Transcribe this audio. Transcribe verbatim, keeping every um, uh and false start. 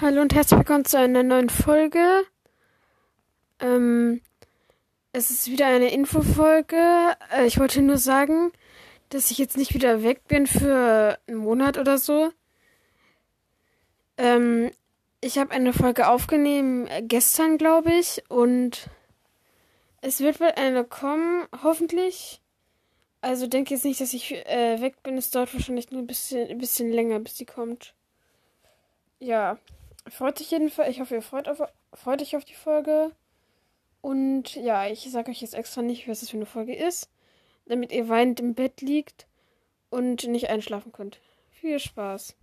Hallo und herzlich willkommen zu einer neuen Folge. Ähm, es ist wieder eine Infofolge. Äh, ich wollte nur sagen, dass ich jetzt nicht wieder weg bin für einen Monat oder so. Ähm, ich habe eine Folge aufgenommen äh, gestern, glaube ich, und es wird wohl eine kommen, hoffentlich. Also denke jetzt nicht, dass ich äh, weg bin. Es dauert wahrscheinlich nur ein bisschen, ein bisschen länger, bis die kommt. Ja, freut sich jedenfalls. Ich hoffe, ihr freut, auf, freut euch auf die Folge. Und ja, ich sage euch jetzt extra nicht, was das für eine Folge ist, damit ihr weinend im Bett liegt und nicht einschlafen könnt. Viel Spaß.